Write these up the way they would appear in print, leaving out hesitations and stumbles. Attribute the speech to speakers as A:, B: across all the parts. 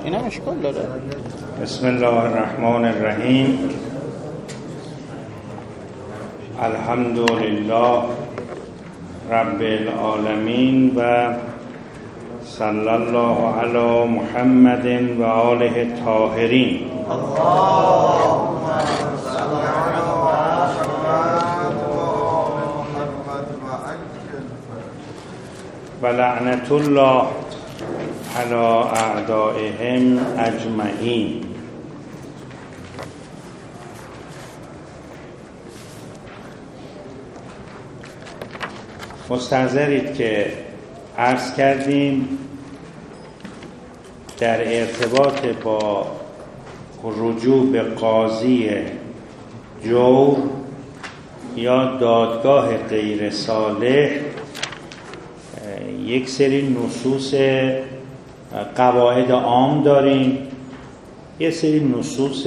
A: این هم اشکال داره.
B: بسم الله الرحمن الرحیم. الحمد لله رب العالمین و صلی الله علی محمد و آله الطاهرین. و لعنت الله علی اعدائهم اجمعین. مستحضرید که عرض کردیم در ارتباط با رجوع به قاضی جور یا دادگاه غیر صالح یک سری نصوص قواعد عام داریم، یک سری نصوص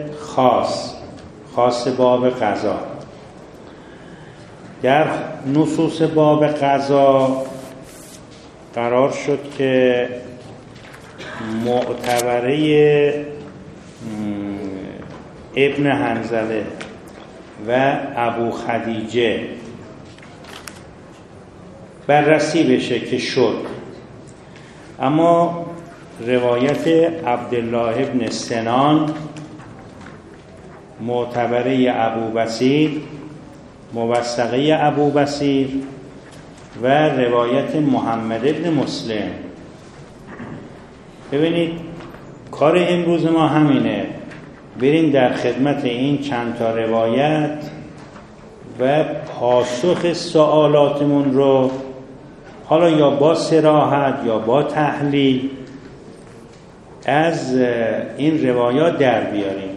B: خاص باب قضا. در نصوص باب قضا قرار شد که معتبره ابن حنظله و ابو خدیجه بررسی بشه که شد، اما روایت عبدالله ابن سنان معتبره ابو بصیر، موثقه ابو بصیر و روایت محمد ابن مسلم. ببینید کار امروز ما همینه، بریم در خدمت این چند تا روایت و پاسخ سوالاتمون رو حالا یا با صراحت یا با تحلیل از این روایات در بیاریم.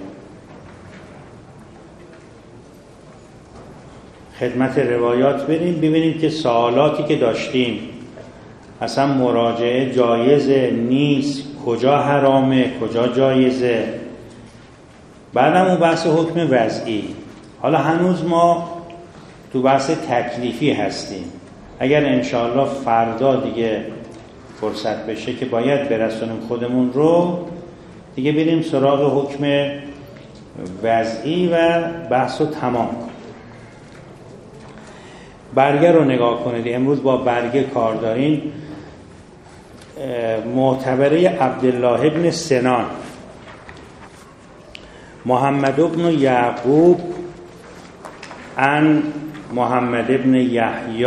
B: خدمت روایات بریم ببینیم که سوالاتی که داشتیم اصلا مراجعه جایزه نیست، کجا حرامه، کجا جایزه. بعدم اون بحث حکم وضعی. حالا هنوز ما تو بحث تکلیفی هستیم. اگر انشاءالله فردا دیگه فرصت بشه که باید برسونیم خودمون رو، دیگه بریم سراغ حکم وضعی و بحث رو تمام. برگه رو نگاه کنید، امروز با برگه کار داریم. معتبره عبدالله ابن سنان، محمد ابن یعقوب عن محمد ابن یحیی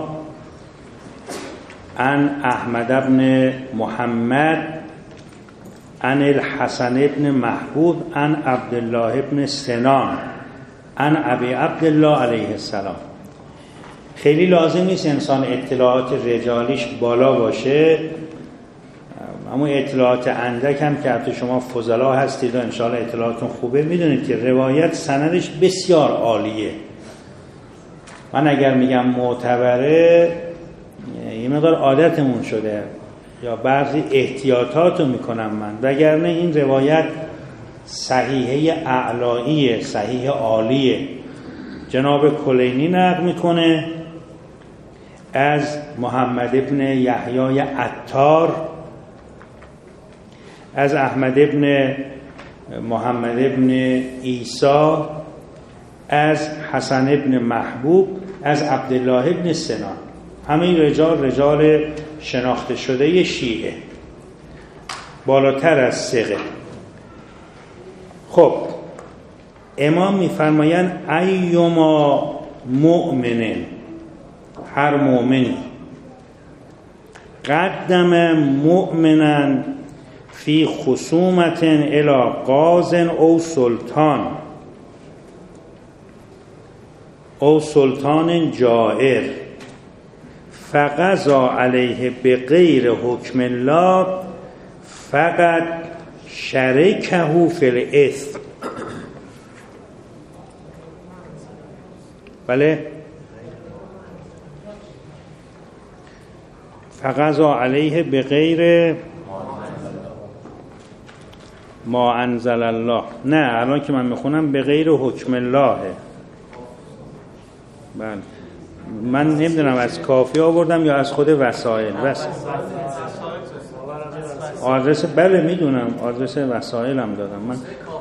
B: عن احمد ابن محمد عن الحسن ابن محبوب عن عبدالله ابن سنان عن ابی عبدالله علیه السلام. خیلی لازم نیست انسان اطلاعات رجالیش بالا باشه، اما اطلاعات اندک هم که حتی شما فضلا هستید و انشاءالله اطلاعاتون خوبه، میدونید که روایت سندش بسیار عالیه. من اگر میگم معتبره یه مقدار عادتمون شده یا بعضی احتیاطاتو میکنم من، وگرنه این روایت صحیحه اعلاییه، صحیح عالیه. جناب کلینی نقل میکنه از محمد ابن یحیی عطار از احمد ابن محمد ابن عیسی از حسن ابن محبوب از عبدالله ابن سنان. همه رجال شناخته شده شیعه، بالاتر از ثقه. خب امام میفرمایند ایما مؤمن، هر مؤمنی قدم مؤمنا فی خصومت الی قاض او سلطان جائر فقضا علیه بغیر حکم الله فقط شرکه فی الاثم. بله، فقضا علیه بغیر ما انزل الله. نه، الان که من میخونم بغیر حکم الله. بله، من نمیدونم از کافی آوردم یا از خود وسائل. آدرس بله میدونم، آدرس وسایلم دادم من.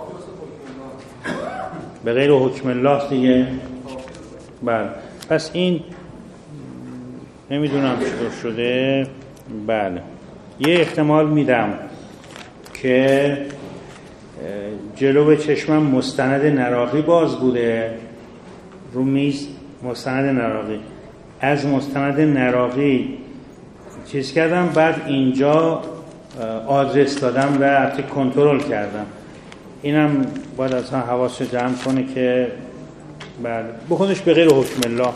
B: به غیر حکم الله دیگه. بله پس این نمیدونم چطور شده. بله یه احتمال میدم که جلو چشمم مستند نراقی باز بوده رو میز، مستند نراقی، از مستند نراقی چیز کردم، بعد اینجا آدرس دادم و حتی کنترل کردم. اینم باید اصلا حواس رو جمع کنه که بله بخونش به غیر حکم الله.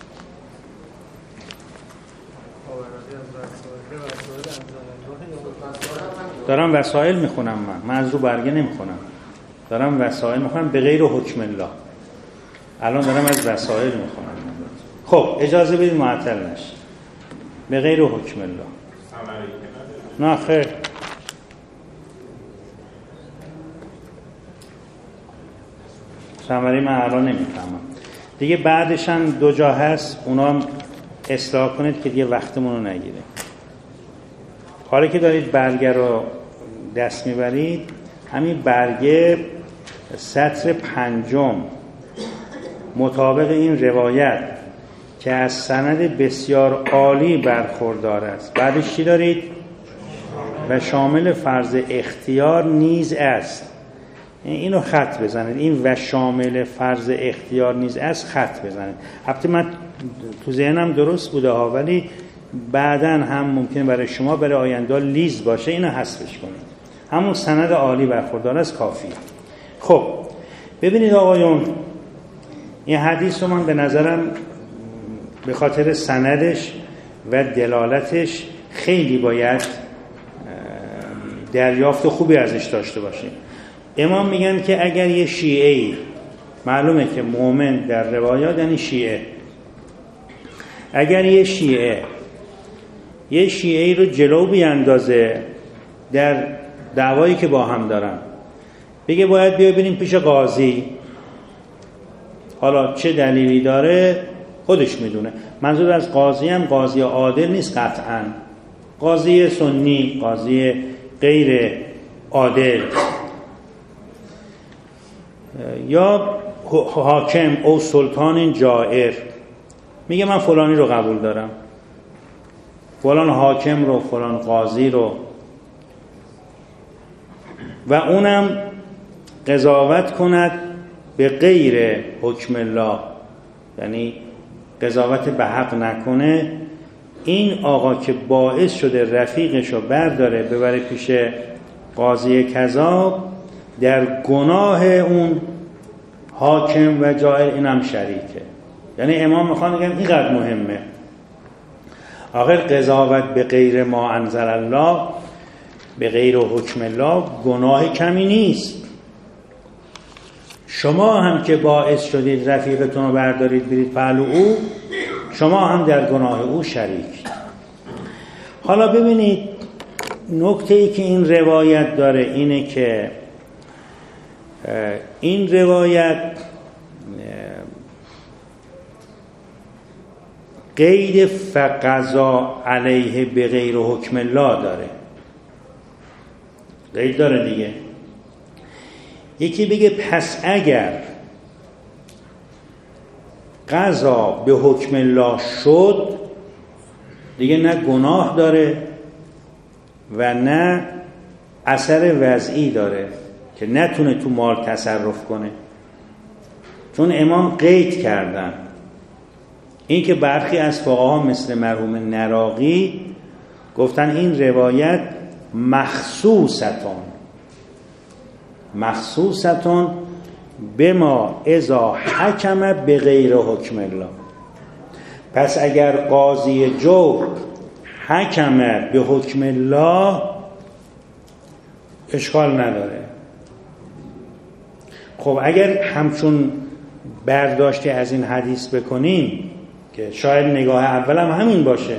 B: دارم وسایل میخونم، من از رو برگه نمیخونم، دارم وسایل میخونم به غیر حکم الله. الان دارم از وسایل میخونم. خب اجازه بدید معطل نشه. به غیر حکم الله. نه خیر، ثمره من الان نمیفهمم دیگه. بعدش هم دو جا هست، اونا اصلاح کنید که دیگه وقتمون رو نگیره. حالا که دارید برگه رو دست میبرید، همین برگه سطر 5 مطابق این روایت که از سند بسیار عالی برخوردار است، بعدش چی دارید؟ و شامل فرض اختیار نیز است. اینو خط بزنید، این و شامل فرض اختیار نیز است خط بزنید. البته من تو ذهنم درست بوده ها، ولی بعداً هم ممکنه برای شما برای آینده لیز باشه، اینو حذفش کنید. همون سند عالی برخوردار است کافیه. خب ببینید آقایون، این حدیث رو من به نظرم به خاطر سندش و دلالتش خیلی باید دریافت خوبی ازش داشته باشیم. امام میگن که اگر یه شیعه‌ای، معلومه که مؤمن در روایات یعنی شیعه، اگر یه شیعه‌ای رو جلو بیاندازه در دعوایی که با هم دارن، بگه باید بیا بریم پیش قاضی، حالا چه دلیلی داره خودش میدونه. منظور از قاضی هم قاضی عادل نیست قطعاً، قاضی سنی، قاضی غیر عادل، یا حاکم او سلطان جائر، میگه من فلانی رو قبول دارم، فلان حاکم رو، فلان قاضی رو، و اونم قضاوت کند به غیر حکم الله، یعنی قضاوت به حق نکنه. این آقا که باعث شده رفیقش رو برداره ببره پیش قاضی کذاب، در گناه اون حاکم و جائر اینم شریکه. یعنی امام میخوان بگن اینقدر مهمه. آخر قضاوت به غیر ما انزل الله، به غیر حکم الله، گناه کمی نیست. شما هم که باعث شدید رفیقتون رو بردارید برید پهلو او، شما هم در گناه او شریک. حالا ببینید نکته‌ای که این روایت داره اینه که این روایت قید فقضا علیه به غیر حکم الله داره، قید داره دیگه. یکی بگه پس اگر قضا به حکم الله شد دیگه نه گناه داره و نه اثر وضعی داره که نتونه تو مال تصرف کنه، چون امام قید کردن. این که برخی از فقها مثل مرحوم نراقی گفتن این روایت مخصوصتون بما اذا حکم به غیر حکم الله. پس اگر قاضی جور حکم به حکم الله اشکال نداره. خب اگر همچون برداشتی از این حدیث بکنیم که شاید نگاه اول هم همین باشه،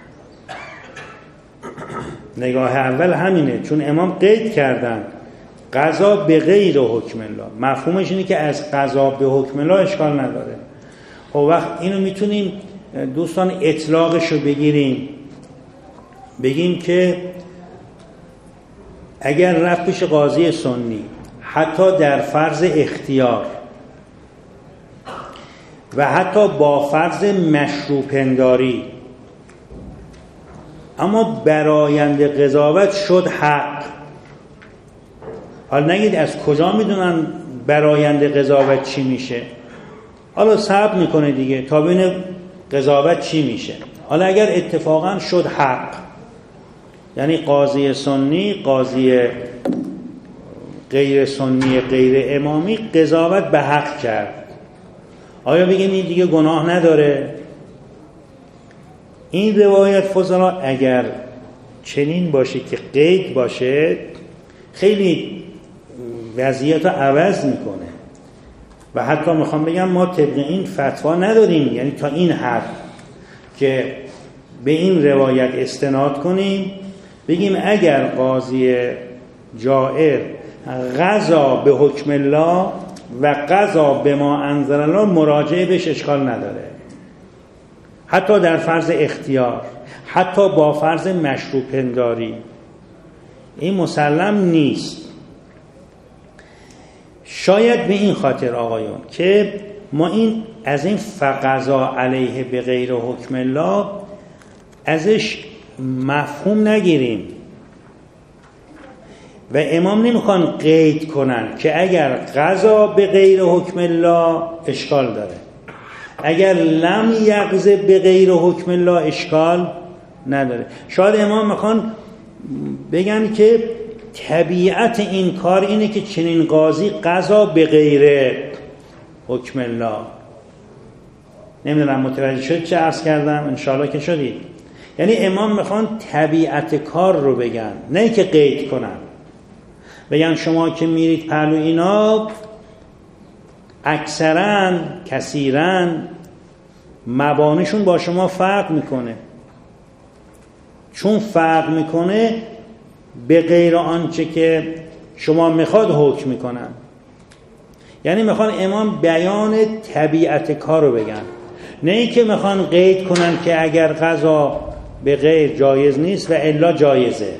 B: نگاه اول همینه، چون امام قید کردن قضا به غیر حکم الله، مفهومش اینه که از قضا به حکم الله اشکال نداره. خب وقت اینو میتونیم دوستان اطلاقشو بگیریم، بگیم که اگر رفت پیش قاضی سنی حتی در فرض اختیار و حتی با فرض مشروع پنداری، اما برآیند قضاوت شد حق. حالا نگید از کجا میدونن برآیند قضاوت چی میشه، حالا صبر میکنه دیگه تا ببینه قضاوت چی میشه. حالا اگر اتفاقا شد حق، یعنی قاضی سنی، قاضی غیر سنی غیر امامی قضاوت به حق کرد، آیا بگیم این دیگه گناه نداره؟ این روایت فضلا اگر چنین باشه که قید باشه خیلی وضعیت رو عوض میکنه و حتی میخوام بگم ما طبق این فتوا نداریم، یعنی تا این حد که به این روایت استناد کنیم بگیم اگر قاضی جائر قضا به حکم الله و قضا به ما انزل الله مراجعه بهش اشکال نداره، حتی در فرض اختیار، حتی با فرض مشروع پنداری، این مسلم نیست. شاید به این خاطر آقایون که ما این از این فقضا علیه به غیر حکم الله ازش مفهوم نگیریم و امام نمیخوان قید کنن که اگر قضا به غیر حکم الله اشکال داره، اگر لم یقض به غیر حکم الله اشکال نداره. شاید امام میخوان بگن که طبیعت این کار اینه که چنین قاضی قضا به غیر حکم الله. نمیدونم متوجه شد چه عرض کردم؟ انشاءالله که شدید. یعنی امام میخوان طبیعت کار رو بگن، نه که قید کنن، بگن شما که میرید پهلو اینا اکثرا کثیرا مبانیشون با شما فرق میکنه، چون فرق میکنه به غیر آنچه که شما میخواد حکم میکنن. یعنی میخوان امام بیان طبیعت کار رو بگن، نه ای که میخوان قید کنن که اگر قضا به غیر جایز نیست و الا جایزه.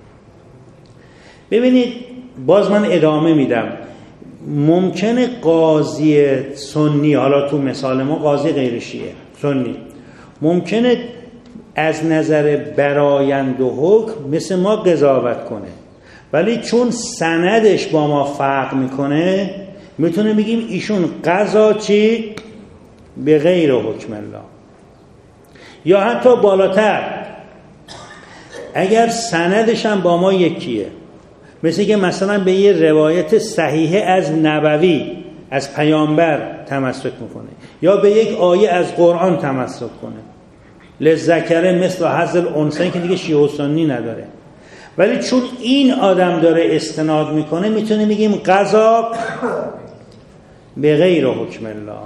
B: ببینید باز من ادامه میدم، ممکنه قاضی سنی، حالا تو مثال ما قاضی غیر شیعه سنی، ممکنه از نظر برآیند و حکم مثل ما قضاوت کنه، ولی چون سندش با ما فرق میکنه میتونه بگیم ایشون قضا چی؟ به غیر حکم الله. یا حتی بالاتر، اگر سندش هم با ما یکیه، مثل که مثلا به یه روایت صحیحه از نبوی از پیامبر تمسک میکنه یا به یک آیه از قرآن تمسک کنه، لذکره مثل حظ الانثیین که دیگه شیعه و سنی نداره، ولی چون این آدم داره استناد میکنه میتونه بگیم قضا به غیر حکم الله.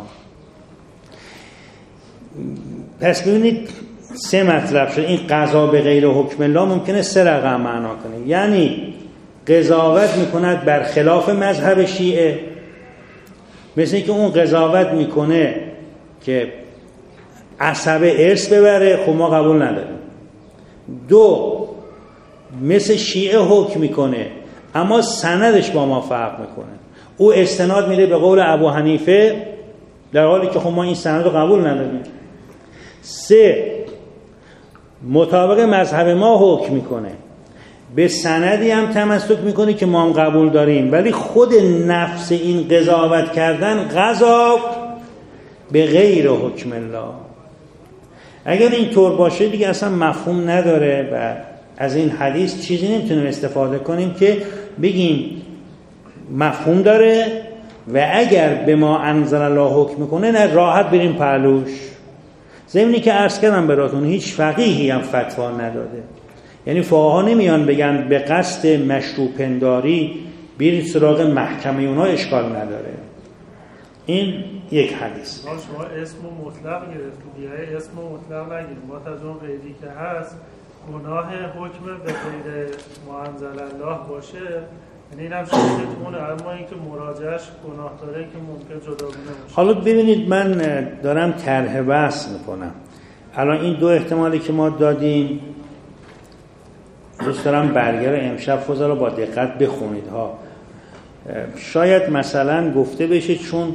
B: پس ببینید سه مطلب شد. این قضا به غیر حکم الله ممکنه سه رقم معنا کنه، یعنی قضاوت میکند بر خلاف مذهب شیعه، مثل که اون قضاوت میکنه که عصبه ارث ببره، خب ما قبول نداریم. دو، مثل شیعه حکم میکنه اما سندش با ما فرق میکنه، او استناد میده به قول ابو حنیفه در حالی که خب ما این سند رو قبول نداریم. سه، مطابق مذهب ما حکم میکنه، به سندی هم تمسک میکنه که ما هم قبول داریم، ولی خود نفس این قضاوت کردن قضا به غیر حکم الله. اگر این طور باشه دیگه اصلا مفهوم نداره و از این حدیث چیزی نمیتونیم استفاده کنیم که بگیم مفهوم داره و اگر به ما انزل الله حکم میکنه نه راحت بریم پهلوش. ضمنی که عرض کردم براتون هیچ فقیهی هم فتوا نداده، یعنی فقها نمیان بگن به قصد مشروع پنداری برید سراغ محکمه، اونها اشکال نداره. این یک حدیث.
A: شما اسم مطلق گرفتید، یعنی اسم مطلق نگیرید، ما از اون قیدی که هست گناه حکم به غیر ما انزل الله باشه، یعنی اینم شاهدتونه، اما اینکه مراجعش گناه داره که ممکن جداگونه باشه.
B: حالا ببینید من دارم طرح بحث میکنم. الان این دو احتمالی که ما دادیم دوست دارم برگه رو امشب فضلا با دقت بخونید ها. شاید مثلا گفته بشه چون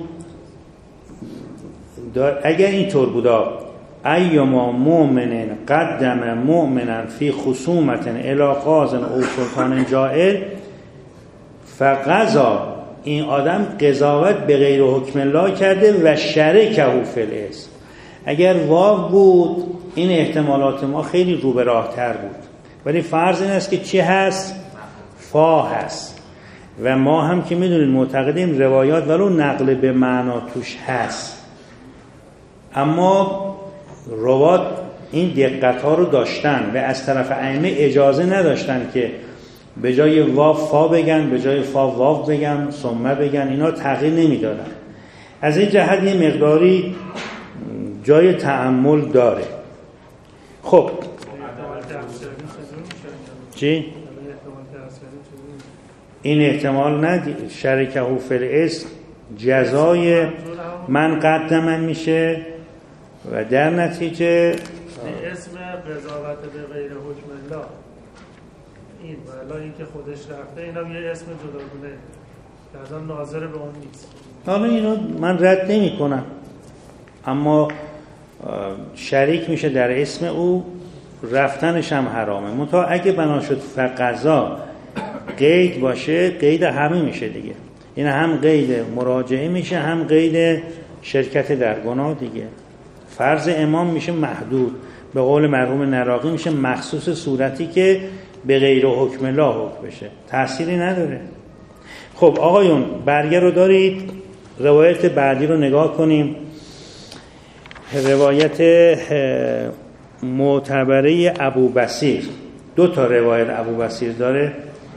B: اگر اینطور بودا ایما مؤمن قدم مؤمنا فی خصومت الی قاض او سلطان جائر فقضا، این آدم قضاوت به غیر حکم الله کرده و شرکه فی الاسم. اگر واو بود این احتمالات ما خیلی رو به راه تر بود، ولی فرض این است که چی هست؟ فا هست و ما هم که میدونید معتقدیم روایات ولو نقل به معنا توش هست، اما روات این دقت ها رو داشتن و از طرف ائمه اجازه نداشتن که به جای واو فا بگن، به جای فا واو بگن، ثم بگن، اینا تغییر نمیدادن. از این جهت یه مقداری جای تأمل داره. خب چی؟ این احتمال ندید شرکه فی الاسم جزای من قدم میشه و در نتیجه
A: اسم قضاوت به غیر حکم الله این و الا اینکه خودش رفته اینا یه اسم جداگونه که از آن ناظر به اون نیست.
B: حالا اینو من رد نمی کنم، اما شریک میشه در اسم او، رفتنش هم حرامه. منتها اگه بنا شد فقضا قید باشه، قید همه میشه دیگه. این هم قید مراجعه میشه، هم قید شرکت در گناه دیگه. فرض امام میشه محدود، به قول مرحوم نراقی میشه مخصوص صورتی که به غیر حکم الله حکم بشه، تأثیری نداره. خب آقایون برگه رو دارید، روایت بعدی رو نگاه کنیم. روایت معتبره ابو بصیر، 2 تا روایت ابو بصیر داره،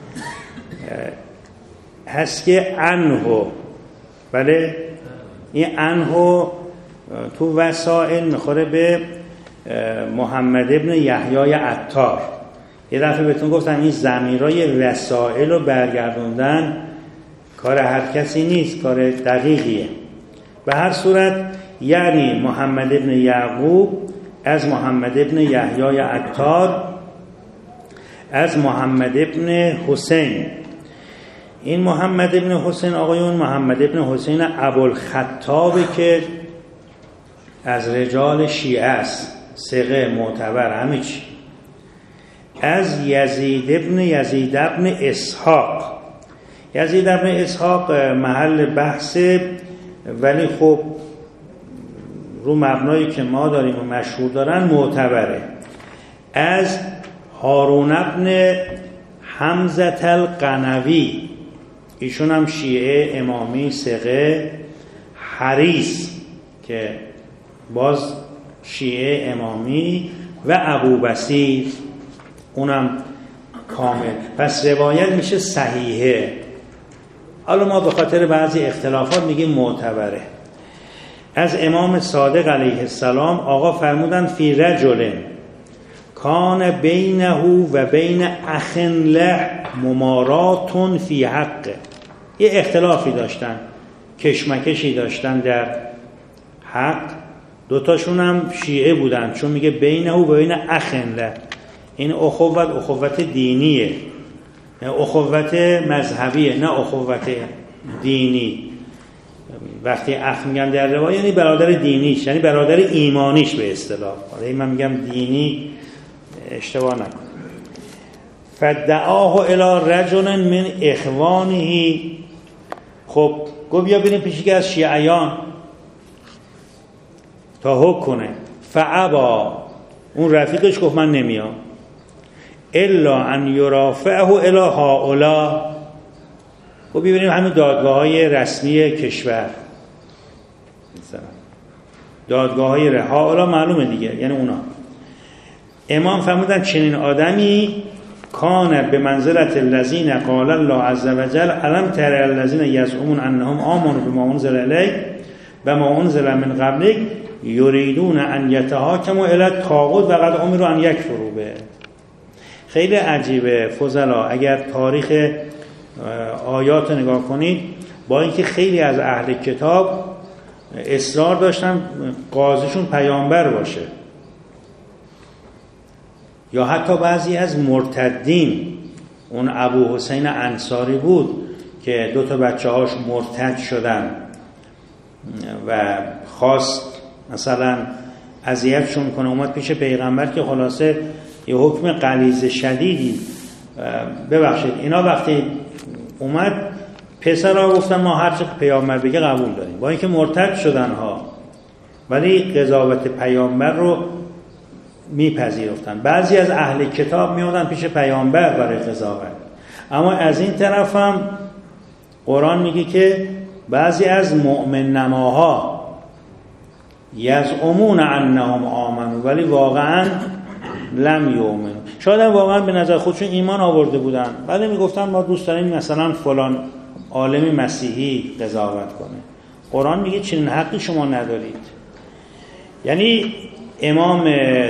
B: هست که عنه، بله این عنه تو وسائل میخوره به محمد ابن یحیای عطار. یه دفعه بهتون گفتم این ضمیرای وسائل رو برگردوندن کار هر کسی نیست، کار دقیقیه. به هر صورت یعنی محمد ابن یعقوب از محمد ابن یحیای عطار از محمد ابن حسین. این محمد ابن حسین آقایون محمد ابن حسین ابوالخطابه که از رجال شیعه است، ثقه معتبر همه چی. از یزید ابن اسحاق. یزید ابن اسحاق محل بحثه، ولی خب رو مبنایی که ما داریم و مشهور دارن معتبره. از هارون ابن حمزه القنوی، ایشون هم شیعه امامی ثقه. حریص که باز شیعه امامی و ابو بصیر اونم کامل. پس روایت میشه صحیحه. حالا ما به خاطر بعضی اختلافات میگیم معتبره. از امام صادق علیه السلام آقا فرمودن فی رجل کان بینه و بین اخ له ممارات فی حقه. یه اختلافی داشتن، کشمکشی داشتن در حق. 2تاشون هم شیعه بودن، چون میگه بینه و بین اخ له. این اخوت دینیه، اخوت مذهبیه، نه اخوت دینی. وقتی اخ میگن در روایت یعنی برادر دینیش، یعنی برادر ایمانیش به اصطلاح. حالا من میگم دینی، اشتباه نکن. فدعاه الی رجل من اخوانه. خب گفت بیا بریم پیشی که از شیعیان تا حکم کنه. فعبا، اون رفیقش گفت من نمیام. الا ان یرافعه الی هؤلاء. خب ببینیم همین دادگاه‌های رسمی کشور، دادگاه‌های هؤلاء معلومه دیگه، یعنی اونا. امام فرمودن چنین آدمی کان به منزلت الذین قال الله عز وجل الم تر الذین یزعمون انهم آمنوا بما انزل الیک و ما انزل من قبلک یریدون ان یتحاکموا الی الطاغوت و قد امروا ان یکفروا به. خیلی عجیبه فضلا، اگر تاریخ آیات نگاه کنید، با اینکه خیلی از اهل کتاب اصرار داشتن قاضیشون پیامبر باشه، یا حتی بعضی از مرتدین، اون ابو حسین انصاری بود که 2 بچه‌هاش مرتد شدن و خواست مثلا اذیتشون کنه، اومد پیش پیغمبر که خلاصه یه حکم غلیظ شدیدی ببخشید. اینا وقتی اومد پسرها گفتن ما هر چه پیامبر بگه قبول داریم، با اینکه مرتد شدن ها، ولی قضاوت پیامبر رو میپذیرفتن. بعضی از اهل کتاب میادن پیش پیامبر برای قضاوت. اما از این طرف هم قرآن میگه که بعضی از مؤمن نماها یزعمون انهم آمنوا ولی واقعا لم یؤمنوا، شاید واقعا به نظر خودشون ایمان آورده بودن، ولی میگفتن ما دوست داریم مثلا فلان عالم مسیحی قضاوت کنه. قرآن میگه چنین حقی شما ندارید. یعنی امام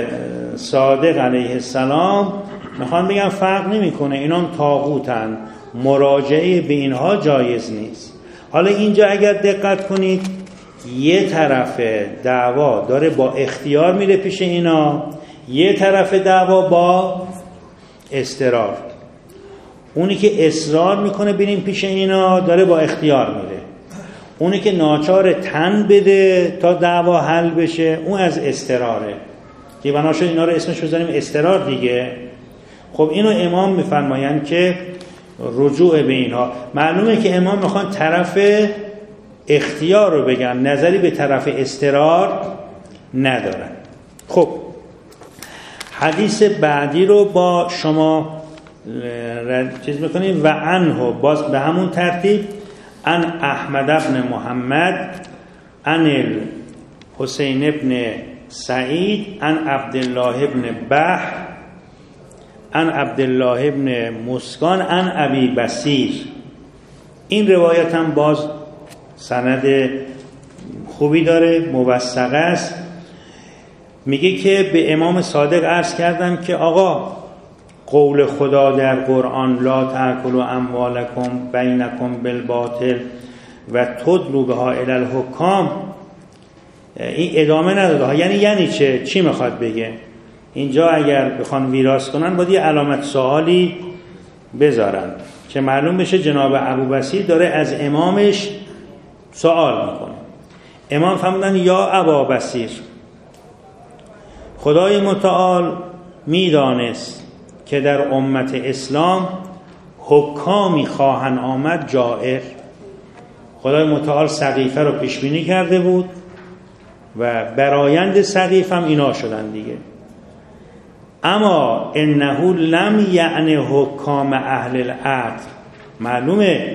B: صادق علیه السلام میخوان بگن فرق نمیکنه، اینا هم طاغوتن، مراجعه به اینها جایز نیست. حالا اینجا اگر دقت کنید یه طرف دعوا داره با اختیار میره پیش اینا، یه طرف دعوا با اضطرار. اونی که اصرار میکنه بریم پیش اینا داره با اختیار میره، اونی که ناچار تن بده تا دعوا حل بشه اون از اضطراره که بنا شد اینا رو اسمش بذاریم اضطرار دیگه. خب اینو امام میفرمایند که رجوع به اینها، معلومه که امام میخوان طرف اختیار رو بگن، نظری به طرف اضطرار ندارن. خب حدیث بعدی رو با شما چیز میکنیم و عنه، باز به همون ترتیب، ان احمد ابن محمد ان الحسین ابن سعید ان عبدالله ابن بحر ان عبدالله ابن مسکان ان ابی بصیر. این روایت هم باز سند خوبی داره، موثقه است. میگه که به امام صادق عرض کردم که آقا قول خدا در قرآن لا تأکلوا اموالکم بینکم بالباطل و تدلوا بها الی الحکام، این ادامه نداده. یعنی چی میخواد بگه اینجا؟ اگر بخوان ویراس کنن باید یه علامت سوالی بذارن که معلوم بشه جناب ابوبصیر داره از امامش سوال میکنه. امام فرمودن یا ابابصیر، خدای متعال میدانست که در امت اسلام حکامی خواهند آمد جائر. خدای متعال سقیفه رو پیش بینی کرده بود و برآیند سقیفه هم اینا شدن دیگه. اما انه لم یعنی حکام اهل العدل، معلومه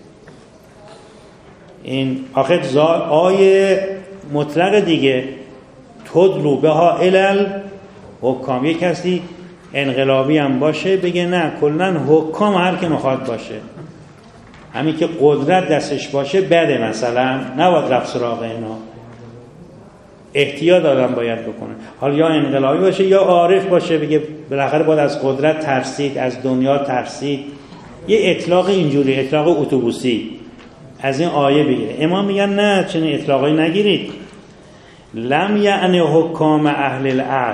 B: این آخر آیه مطلق دیگه، تدلو بها الی حکام. یک کسی انقلابی هم باشه بگه نه کلن حکام هر که میخواد باشه، همین که قدرت دستش باشه بده، مثلا نباید رفت سراغ اینا، احتیاط آدم باید بکنه. حالا یا انقلابی باشه یا عارف باشه بگه بالاخره باید از قدرت ترسید، از دنیا ترسید، یه اطلاق اینجوری، اطلاق اتوبوسی از این آیه بگیره. امام میگن نه چنین اطلاقی نگیرید. لم یعنی حکام اهل العدل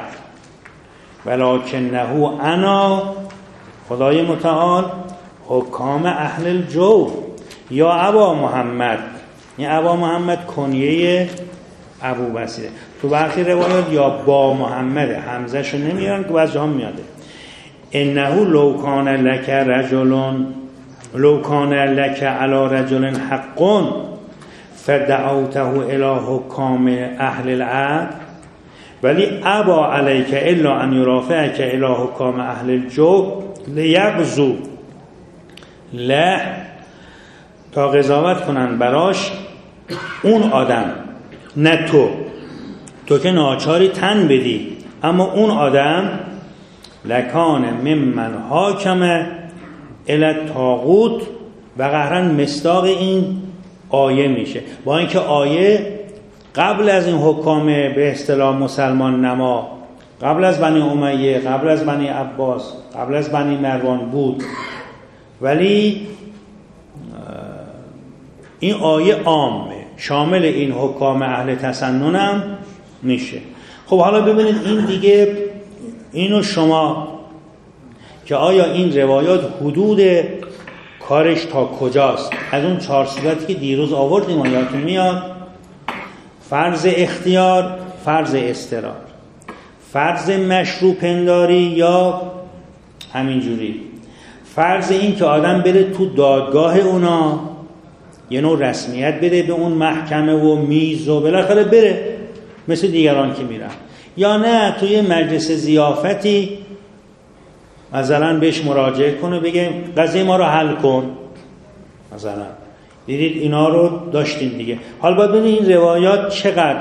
B: ولکنه انا، خدای متعال، حکام اهل الجور. یا ابا محمد، این ابا محمد کنیه ابوبصیر. تو برخی روایات یا با محمد، حمزه شو نمیارن که بعضی هم میاده. انه لو کان لک رجل، لو کان لک علی رجل حق فدعوته الی حکام اهل العدل ولی ابا علیک الا ان یرافعک الی حکام اهل الجور لیغزو له، تا قضاوت کنن براش اون آدم، نه تو که ناچاری تن بدی، اما اون آدم لکان ممن حاکم الی الطاغوت و قهرن مصداق این آیه میشه. با اینکه آیه قبل از این حکام به اصطلاح مسلمان نما، قبل از بنی امیه، قبل از بنی عباس، قبل از بنی مروان بود، ولی این آیه عامه، شامل این حکام اهل تسنن هم میشه. خب حالا ببینید این دیگه اینو شما که آیا این روایات حدود کارش تا کجاست؟ از اون 4 صورتی که دیروز آوردیم یادتون میاد؟ فرض اختیار، فرض اضطرار، فرض مشروع پنداری یا همینجوری فرض این که آدم بره تو دادگاه اونا یه نوع رسمیت بده به اون محکمه و میز و بالاخره بره مثل دیگران که میرن، یا نه توی مجلس ضیافتی مثلا بهش مراجعه کنه بگه قضیه ما رو حل کن. مثلا دیدید اینا رو داشتیم دیگه. حالا باید ببینید این روایات چقدر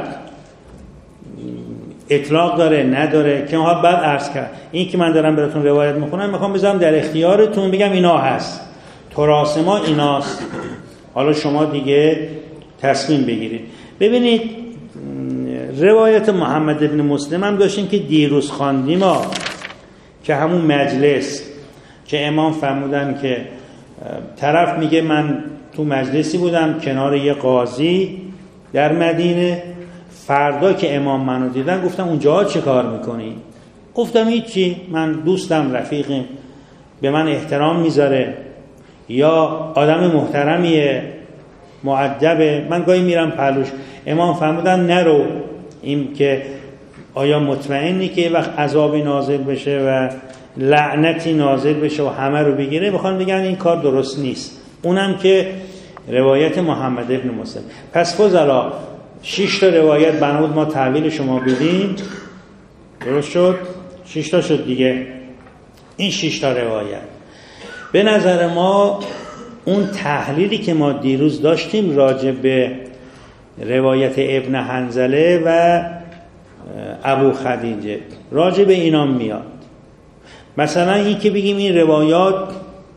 B: اطلاق داره نداره که ما بعد عرض کرد. این که من دارم براتون روایت میخونم میخوام بذارم در اختیارتون، بگم اینا هست، تراث ما ایناست، حالا شما دیگه تصمیم بگیرید. ببینید روایت محمد ابن مسلم هم داشتیم که دیروز خواندیم که همون مجلس که امام فرمودن که طرف میگه من تو مجلسی بودم کنار یه قاضی در مدینه، فردا که امام منو دیدن گفتم اونجا چه کار میکنی؟ گفتم هیچی، من دوستم رفیقم به من احترام میذاره یا آدم محترمیه مؤدبه، من گاهی میرم پهلوش. امام فرمودن نرو، این که آیا مطمئنی که وقت عذابی نازل بشه و لعنتی نازل بشه و همه رو بگیره؟ بخوان بگن این کار درست نیست. اونم که روایت محمد ابن مسلم. پس فضلا 6 تا روایت بنابود ما تحویل شما بدیم، درست شد؟ 6 تا شد دیگه. این 6 تا روایت به نظر ما اون تحلیلی که ما دیروز داشتیم راجع به روایت ابن حنظله و ابو خدیجه راجع به اینا میاد. مثلا این که بگیم این روایات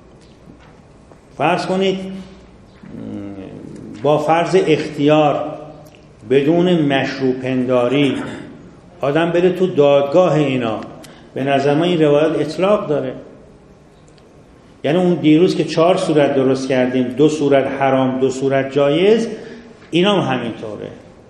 B: فرض کنید با فرض اختیار بدون مشروع پنداری آدم بره تو دادگاه اینا، به نظر من این روایات اطلاق داره. یعنی اون دیروز که 4 صورت درست کردیم، 2 صورت حرام 2 صورت جایز، اینا هم همینطوره.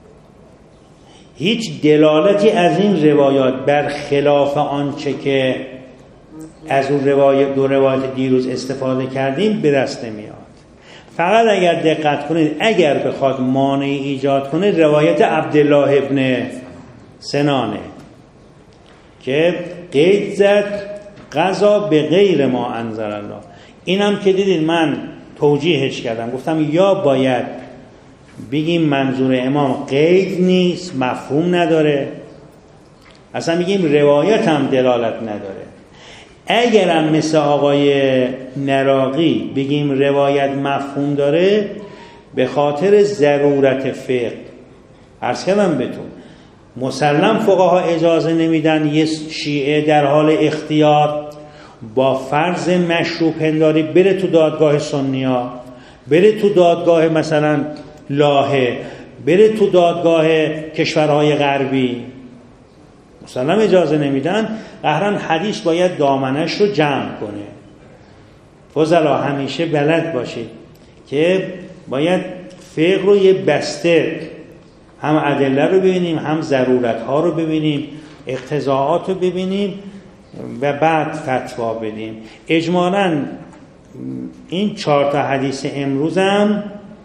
B: هیچ دلالتی از این روایات بر خلاف آنچه که از اون روایت 2 روایت دیروز استفاده کردیم به دست نمیاد. فقط اگر دقت کنید اگر بخواد مانعی ایجاد کنه روایت عبدالله ابن سنانه که قید زد قضا به غیر ما انزل الله. اینم که دیدید من توجیهش کردم، گفتم یا باید بگیم منظور امام قید نیست، مفهوم نداره، اصلا بگیم روایت هم دلالت نداره. اگرم مثل آقای نراقی بگیم روایت مفهوم داره به خاطر ضرورت فقه. عرض کردم بهتون مسلم فقها اجازه نمیدن یه شیعه در حال اختیار با فرض مشروع پنداری بره تو دادگاه سنیا، بره تو دادگاه مثلا لاهه، بره تو دادگاه کشورهای غربی. مسلم اجازه نمیدن. قهرن حدیث باید دامنش رو جمع کنه. فضلا همیشه بلد باشید که باید فقه رو یه بسته، هم ادله رو ببینیم، هم ضرورت ها رو ببینیم، اقتضاعات رو ببینیم و بعد فتوا بدیم. اجمالاً این 4 تا حدیث امروزم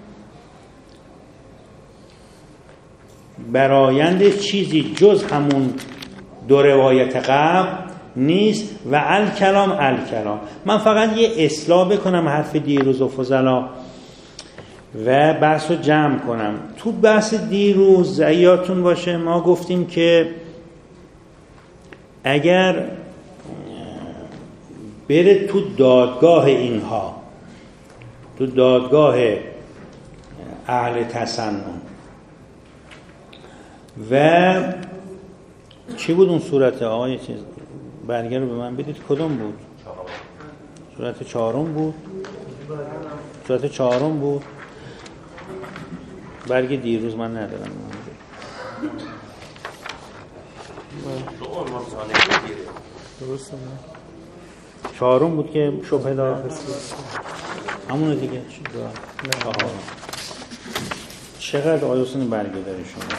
B: برآیند چیزی جز همون 2 روایت قبل نیست و الکلام. من فقط یه اصلاح بکنم حرف دیروز و فضلا و بحث رو جمع کنم. تو بحث دیروز یادتون باشه ما گفتیم که اگر بره تو دادگاه اینها، تو دادگاه اهل تسنن و چی بود اون صورت آقای چیز برگر رو به من بدید کدوم بود؟ صورت 4 بود؟ صورت 4 بود؟ برگ دیروز من ندارم. درسته 4 بود که شبهه دار همونه دیگه. چقدر آقای حسین برگه داری شما؟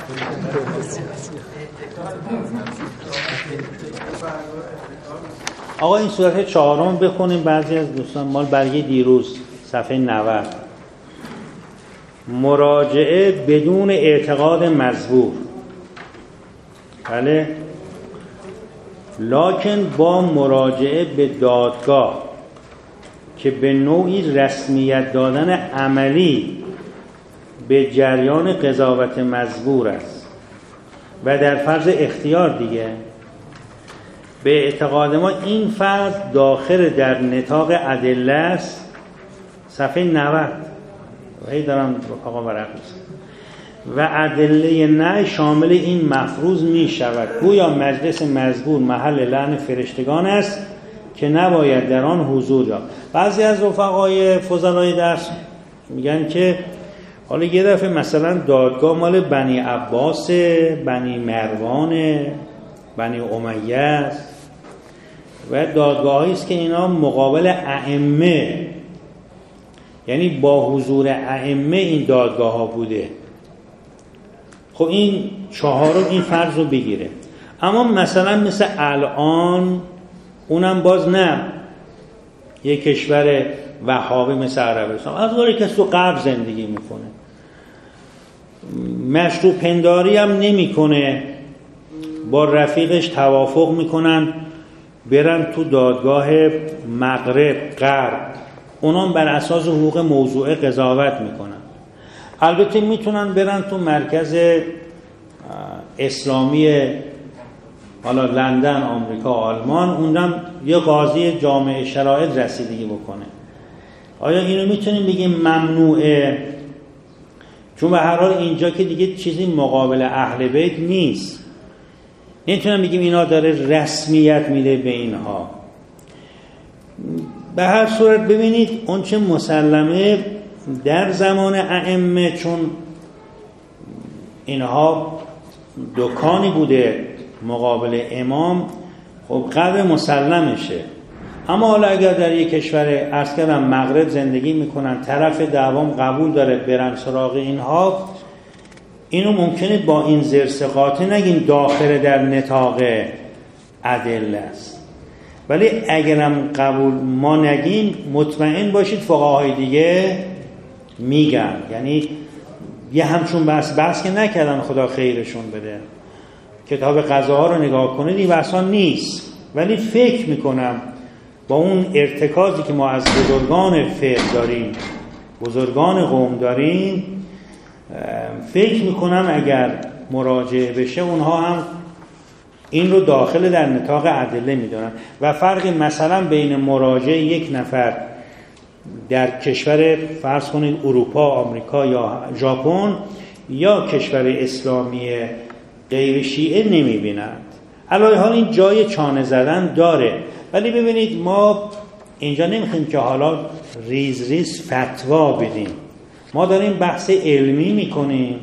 B: آقا این صورت 4 بخونیم. بعضی از دوستان مال برگه دیروز صفحه 90. مراجعه بدون اعتقاد مزبور. بله، لکن با مراجعه به دادگاه که به نوعی رسمیت دادن عملی به جریان قضاوت مزبور است و در فرض اختیار دیگه، به اعتقاد ما این فرض داخل در نطاق ادله است. صفحه 90 هی دارم رفقا ورق می‌زنم. و ادله نه شامل این مفروض می شود گویا مجلس مزبور محل لعن فرشتگان است که نباید در آن حضور یافت. بعضی از رفقای فضلای درس میگن که حالا یه دفعه مثلا دادگاه مال بنی عباس، بنی مروان، بنی امیه است و دادگاهی است که اینا مقابل ائمه، یعنی با حضور ائمه این دادگاه ها بوده. خب این 4 این فرض رو بگیره. اما مثلا مثل الان اونم باز نه یک کشور وهابی مثل عربستان، از ولی کسی تو غرب زندگی میکنه، مشروع پنداری هم نمیکنه، با رفیقش توافق میکنن برن تو دادگاه مغرب غرب، اونام بر اساس حقوق موضوعه قضاوت میکنن. البته میتونن برن تو مرکز اسلامی حالا لندن، آمریکا، آلمان، اونم یه قاضی جامع شرایط رسیدگی بکنه. آیا اینو میتونیم بگیم ممنوعه؟ چون به هر حال اینجا که دیگه چیزی مقابل اهل بیت نیست، نمیتونم بگیم اینا داره رسمیت میده به اینها. به هر صورت ببینید اون چه مسلمه در زمان ائمه، چون اینها دکانی بوده مقابل امام، خب قدر مسلمشه. اما حالا اگر در یک کشور عرض کردم مغرب زندگی میکنن، طرف دعوام قبول داره برن سراغ اینها، اینو ممکنه با این زرسقاطه نگیم داخل در نطاق ادله است، ولی اگرم قبول ما نگیم مطمئن باشید فقهای دیگه میگن. یعنی یه همچون بحث که نکردن، خدا خیرشون بده، کتاب قضاها رو نگاه کنید این بحثا نیست، ولی فکر میکنم با اون ارتکازی که ما از بزرگان فقه داریم، بزرگان قوم داریم، فکر میکنم اگر مراجعه بشه اونها هم این رو داخل در نطاق ادله میدونن. و فرق مثلا بین مراجعه یک نفر در کشور فرض کنید اروپا، آمریکا یا ژاپن یا کشور اسلامی غیر شیعه نمیبینند. علاوه حال این جای چانه زدن داره، ولی ببینید ما اینجا نمیخوایم که حالا ریز ریز فتوا بدیم، ما داریم بحث علمی میکنیم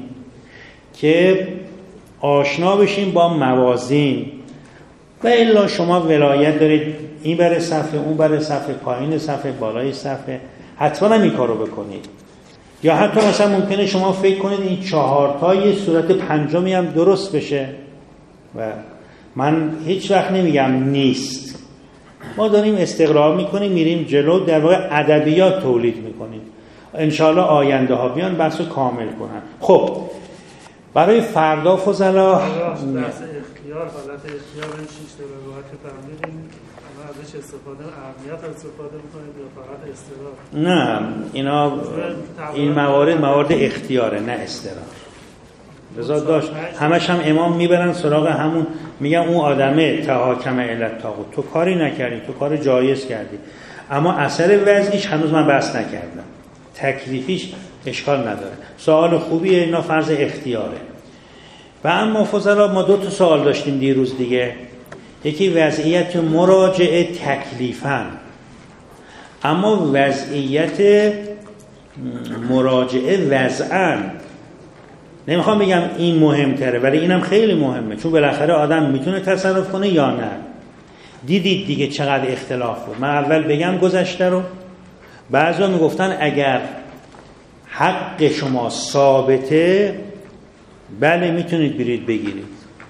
B: که آشنا بشیم با موازین. و الا شما ولایت دارید این بره صفحه، اون بره صفحه، پایین صفحه، بالای صفحه، حتما هم این کارو بکنید. یا حتی مثلا ممکنه شما فکر کنید این 4 تا یه صورت پنجمی هم درست بشه و من هیچ وقت نمیگم نیست. ما داریم استقرار میکنیم، میریم جلو، در واقع ادبیات تولید میکنیم. انشاءالله آینده ها بیان بحثو کامل کنن. خب برای فردا فضلا
A: بحث اختیار، حالت اختیار این 6 تا روایت که فهمیدیم اما ازش استفاده اهمیت استفاده میکنید یا فقط استقرار؟
B: نه، اینا این موارد اختیاره نه استقرار. رضا داشت همش هم امام میبرن سراغ همون، میگن اون آدمه تحاکم علت طاغوت، تو کاری نکردی، تو کار جایز کردی، اما اثر وضعیش هنوز من بحث نکردم، تکلیفیش اشکال نداره. سوال خوبیه، اینا فرض اختیاره. و اما فضلا ما 2 تا سوال داشتیم دیروز دیگه، یکی وضعیت مراجعه تکلیفاً، اما وضعیت مراجعه وضعاً. نمیخوام بگم این مهمتره، ولی اینم خیلی مهمه، چون بالاخره آدم میتونه تصرف کنه یا نه. دیدید دیگه چقدر اختلاف بود. من اول بگم گذشته رو، بعضیا میگفتن اگر حق شما ثابته، بله میتونید برید بگیرید،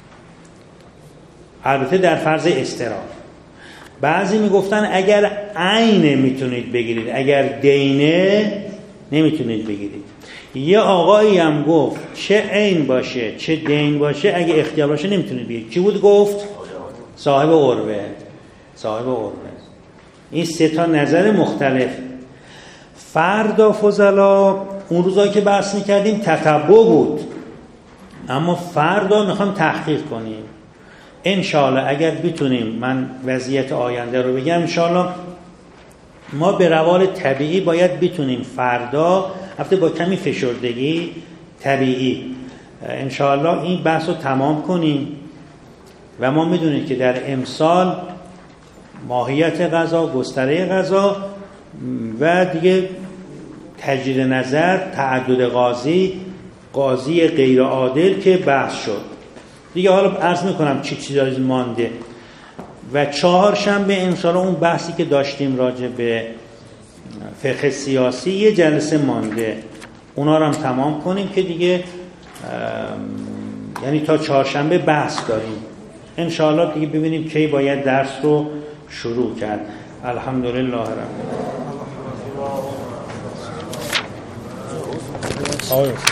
B: البته در فرض اضطرار. بعضی میگفتن اگر عینه میتونید بگیرید، اگر دینه نمیتونید بگیرید. یه آقایی هم گفت چه عین باشه چه دین باشه اگه اختیار باشه نمیتونید بگیرید. کی بود گفت؟ صاحب قربه. صاحب قربه. این سه تا نظر مختلف. فردا فضلا اون روزایی که بحث میکردیم تتبع بود، اما فردا میخوام تحقیق کنیم انشاءالله. اگر بتونیم، من وضعیت آینده رو بگم، انشاءالله ما به روال طبیعی باید بتونیم فردا، البته با کمی فشردگی طبیعی، انشاءالله این بحث رو تمام کنیم. و ما میدونید که در امسال ماهیت قضا، گستره قضا و دیگه تجدید نظر، تعدد قاضی غیر عادل که بحث شد دیگه. حالا عرض میکنم چی چیزایی مانده. و چهارشنبه انشاءالله اون بحثی که داشتیم راجع به فقه سیاسی یه جلسه مانده، اونا رو هم تمام کنیم که دیگه یعنی تا چهارشنبه بحث داریم انشاءالله دیگه، ببینیم کی باید درس رو شروع کرد. الحمدلله رب العالمین.